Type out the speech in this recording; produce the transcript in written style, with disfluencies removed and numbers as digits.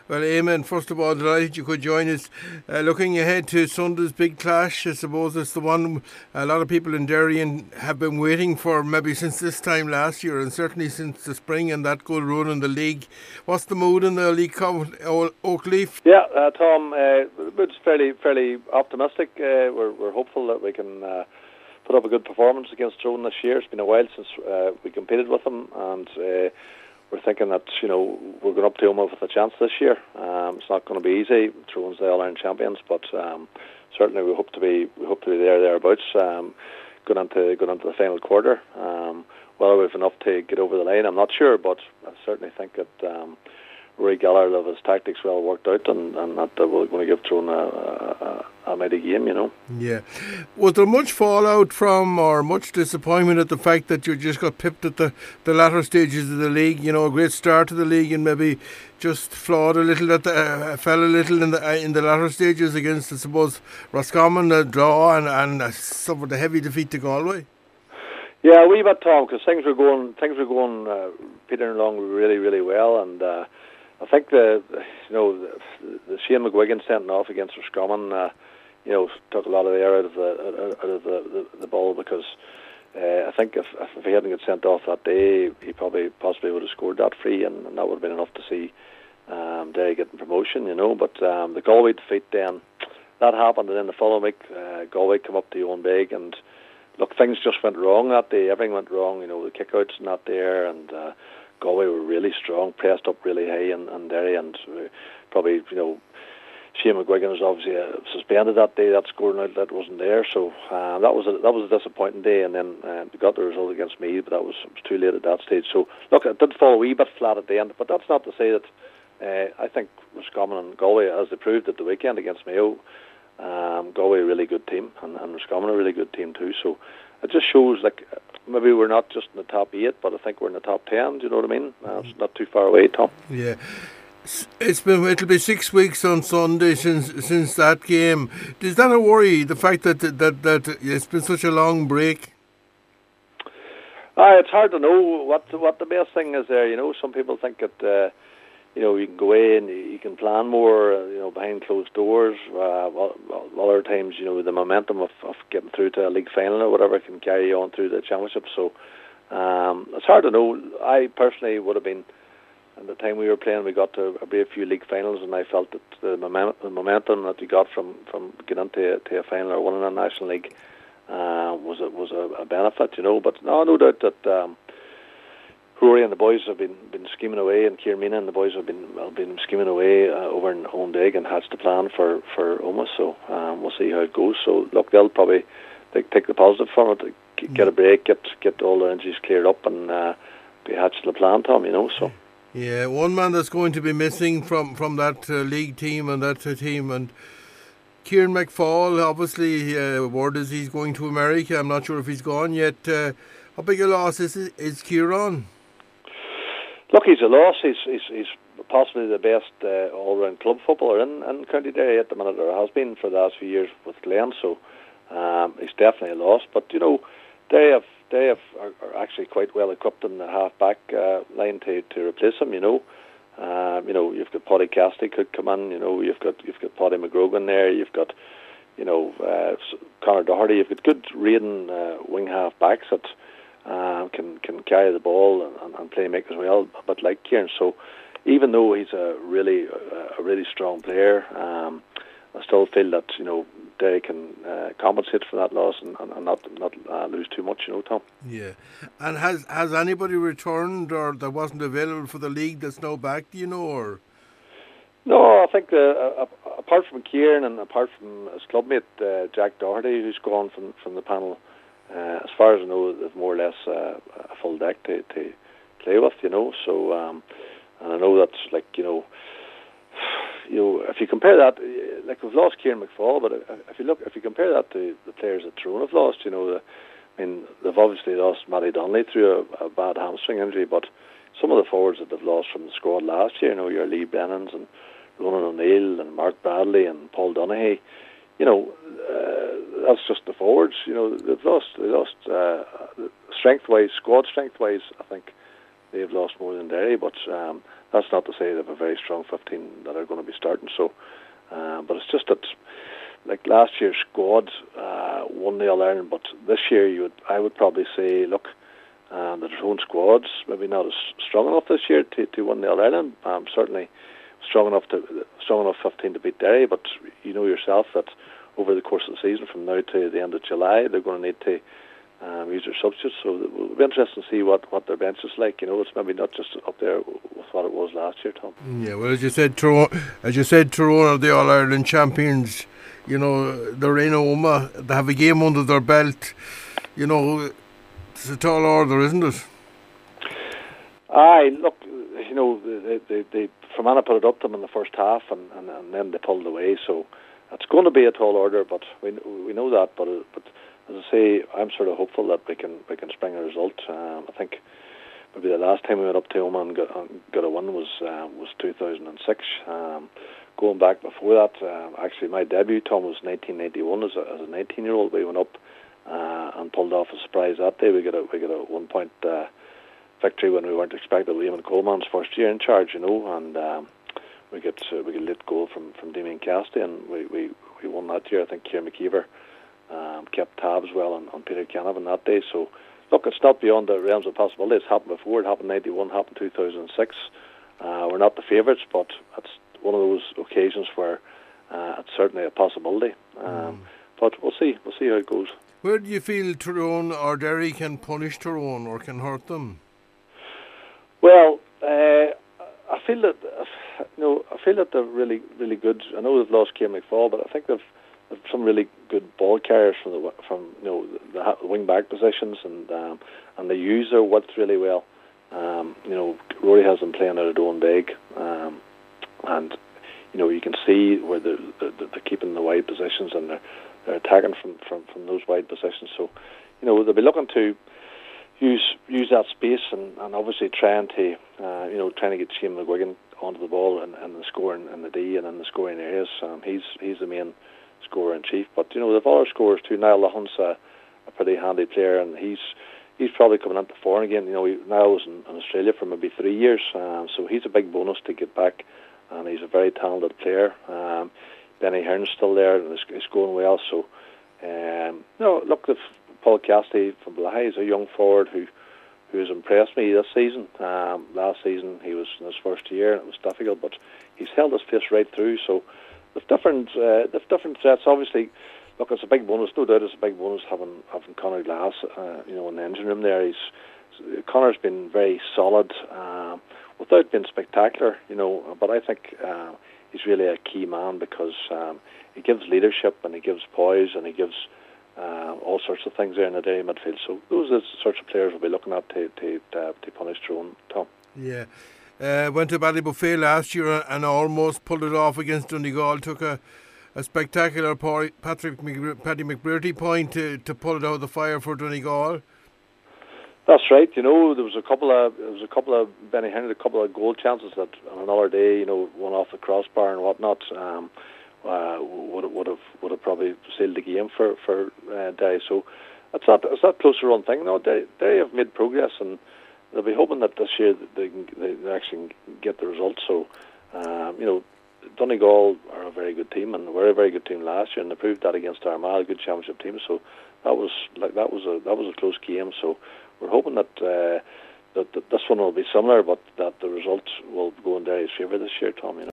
Well, Eamon, first of all, delighted you could join us. Looking ahead to Sunday's big clash, I suppose it's the one a lot of people in Derry have been waiting for maybe since this time last year and certainly since the spring and that good run in the league. What's the mood in the League Cup, Oakleaf? Yeah, Tom, it's fairly optimistic. We're hopeful that we can put up a good performance against Tyrone this year. It's been a while since we competed with them, and we're thinking that we're going up to them with a chance this year. It's not going to be easy. Tyrone's the All-Ireland champions, but certainly we hope to be thereabouts. Going into the final quarter. Whether we've enough to get over the line, I'm not sure, but I certainly think that Rory Gallagher of his tactics well worked out, and that we're going to give Tyrone a mighty game, Yeah. Was there much fallout from or much disappointment at the fact that you just got pipped at the latter stages of the league? A great start to the league and maybe just flawed a little, fell a little in the latter stages against, I suppose, Roscommon, a draw and suffered a heavy defeat to Galway. Yeah, a wee bit, Tom, because things were going petering along really, really well, and I think the Shane McGuigan sending off against Roscommon, took a lot of the air out of the ball, because I think if he hadn't got sent off that day, he possibly would have scored that free, and that would have been enough to see Derry getting promotion, But the Galway defeat then, that happened, and then the following week, Galway come up to Owen Beg, and look, things just went wrong that day. Everything went wrong, the kickouts not there, and Galway were really strong, pressed up really high, and Derry, and probably, Shane McGuigan was obviously suspended that day. That scoring outlet wasn't there, so that was a disappointing day. And then we got the result against Meath, but that was too late at that stage. So look, it did fall a wee bit flat at the end, but that's not to say that I think Roscommon and Galway, as they proved at the weekend against Mayo, Galway a really good team, and Roscommon a really good team too. So it just shows maybe we're not just in the top 8, but I think we're in the top 10. Do you know what I mean? It's not too far away, Tom. Yeah. It'll be 6 weeks on Sunday since that game. Is that a worry? The fact that it's been such a long break. It's hard to know what the best thing is there. Some people think that you can go away and you can plan more, behind closed doors. Other times, the momentum of getting through to a league final or whatever can carry on through the championship. So it's hard to know. I personally would have been, at the time we were playing, we got to a brave few league finals, and I felt that the momentum that we got from getting into a final or winning a national league was a benefit, But no doubt that Rory and the boys have been scheming away, and Kieran Meena and the boys have been scheming away over in Owen Beg and hatched a plan for Omagh. So we'll see how it goes. So look, they'll probably take the positive from it, get a break, get all the injuries cleared up, and be hatching the plan, Tom. So. Yeah, one man that's going to be missing from that league team and that team, and Kieran McFall, obviously, word is he's going to America. I'm not sure if he's gone yet. How big a loss is Kieran? Look, he's a loss. He's possibly the best all-round club footballer in County Derry at the minute, or has been for the last few years with Glen. So he's definitely a loss. But Derry are actually quite well equipped in the half-back line to replace him. You've got Paddy Cassidy could come in. You've got Paddy McGrogan there. You've got Conor Doherty. You've got good raiding wing half-backs that can carry the ball and play make as well, a bit like Kieran. So even though he's a really strong player, I still feel that Derry can compensate for that loss and not lose too much, Tom. Yeah. And has anybody returned or that wasn't available for the league that's now back, do you know? Or? No, I think apart from Kieran and apart from his clubmate Jack Doherty, who's gone from the panel, as far as I know, there's more or less a full deck to play with, So, and I know that's if you compare that, we've lost Kieran McFall, but if you compare that to the players that Tyrone have lost, they've obviously lost Matty Donnelly through a bad hamstring injury, but some of the forwards that they've lost from the squad last year, your Lee Brennans and Ronan O'Neill and Mark Bradley and Paul Donaghy, that's just the forwards. They've lost strength-wise, squad strength-wise. I think they've lost more than Derry, but that's not to say they have a very strong 15 that are going to be starting. So, but it's just that, like last year's squad won the All-Ireland, but this year I would probably say, look, that their own squads maybe not as strong enough this year to win the All-Ireland. Certainly strong enough 15 to beat Derry, but you know yourself that over the course of the season, from now to the end of July, they're going to need to use their substitutes. So it will be interesting to see what their bench is like. You know, it's maybe not just up there with what it was last year, Tom. Yeah, well, as you said, Tyrone are the All-Ireland champions. You know, they're in Oma. They have a game under their belt. You know, it's a tall order, isn't it? Aye, look, you know, they Fermanagh put it up to them in the first half, and then they pulled away. So it's going to be a tall order, but we know that. But as I say, I'm sort of hopeful that we can spring a result. I think maybe the last time we went up to Oma and got a win was 2006. Going back before that, actually my debut, Tom, was 1991 as a 19-year-old. We went up and pulled off a surprise that day. We got a 1 point victory when we weren't expected. Eamon Coleman's first year in charge, you know, and we get a late goal from Damien Cassidy, and we won that year. I think Ciara McKeever kept tabs well on Peter Canavan that day. So look, it's not beyond the realms of possibility. It's happened before. It happened in 91, happened 2006. We're not the favourites, but it's one of those occasions where it's certainly a possibility. But we'll see how it goes. Where do you feel Tyrone or Derry can punish Tyrone or can hurt them? Well, I feel that they're really, really good. I know they've lost Cian McFall, but I think they've some really good ball carriers from the wing back positions, and they use their width really well. Rory has them playing out of Doonbeg, and you can see where they're keeping the wide positions, and they're attacking from those wide positions. So, they'll be looking to use that space and obviously trying to get Shane McGuigan onto the ball and the scoring in the D and in the scoring areas. He's the main scorer in chief, but they've other scorers too. Niall Lahon's a pretty handy player, and he's probably coming into form again. Niall was in Australia for maybe 3 years, so he's a big bonus to get back, and he's a very talented player. Benny Hearn's still there and is going well. So, look, Paul Cassidy from Blythe is a young forward who has impressed me this season. Last season he was in his first year and it was difficult, but he's held his pace right through. So there's different threats. Obviously, look, it's a big bonus. No doubt, it's a big bonus having Conor Glass, in the engine room there. Conor's been very solid, without being spectacular, But I think he's really a key man because he gives leadership and he gives poise and he gives all sorts of things there in the Derry midfield. So those are the sorts of players we'll be looking at to punish Tyrone, Tom. Yeah. Went to Ballybuffet last year and almost pulled it off against Donegal. Took a spectacular Paddy McBrearty point to pull it out of the fire for Donegal. That's right. There was a couple of Benny Henry, a couple of goal chances that on another day, one off the crossbar and whatnot, would have probably sealed the game for Derry. So it's not close to run thing. No, Derry have made progress, and they'll be hoping that this year they actually get the results. So Donegal are a very good team, and were a very good team last year, and they proved that against Armagh, a good championship team. So that was a close game. So we're hoping that this one will be similar, but that the results will go in Derry's favour this year, Tom.